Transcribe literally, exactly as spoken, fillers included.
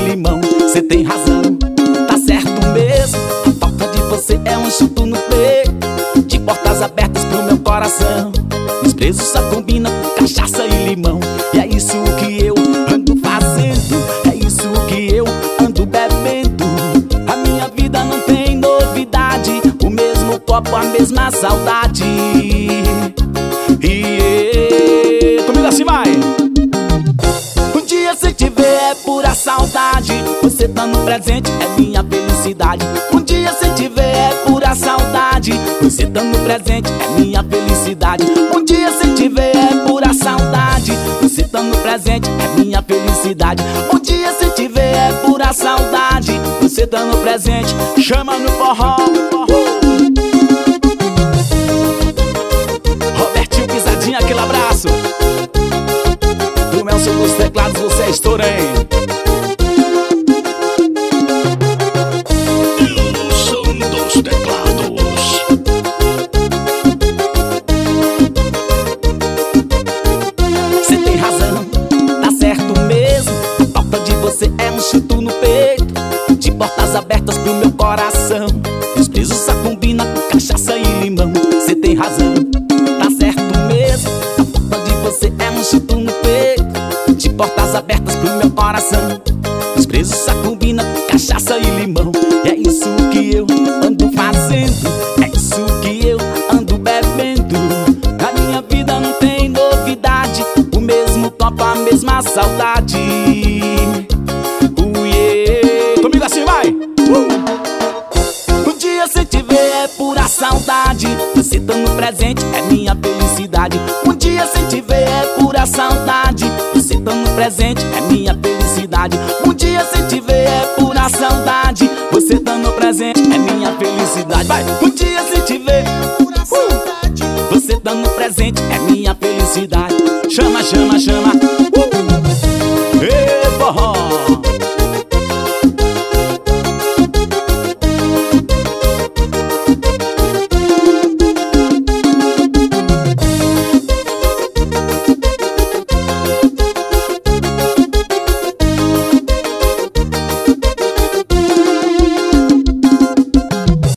limão. Cê tem razão, tá certo mesmo. A falta de você é um chuto no peito, de portas abertas pro meu coração. Desprezo só combina com cachaça e limão. E é isso que eu ando fazendo, é isso que eu ando bebendo. A minha vida não tem novidade, o mesmo copo, a mesma saudade. E comigo assim vai. Um dia se te ver é pura saudade, você tá no presente é minha felicidade. Um dia se te ver é pura saudade, você tá no presente é minha felicidade. Um dia se te ver é pura saudade, você tá no presente é minha felicidade. Um dia se te ver é pura saudade, você tá no presente, chama no forró. Robertinho Pisadinha, aquele abraço. Do Melson dos teclados, você é estouro, hein? Melson dos teclados. Cê tem razão, tá certo mesmo. A falta de você é um chuto no peito, de portas abertas pro meu coração. Desprezo só combina com cachaça e limão. Cê tem razão, tá certo mesmo. A falta de você é um chuto no peito, de portas abertas pro meu coração. Desprezo só combina com cachaça e limão. E é isso que eu ando fazendo, é isso que eu ando bebendo. A minha vida não tem novidade, o mesmo copo, a mesma saudade. Uh, yeah. Comigo assim vai. uh. Um dia se te ver é pura saudade, você tá no presente é minha felicidade. Um dia se te ver é pura saudade, você tá no presente é minha felicidade. Um dia se te ver é pura saudade, você tá no presente é minha felicidade. Vai. Um dia se te ver uh, você tá no presente é minha felicidade. Chama, chama, chama.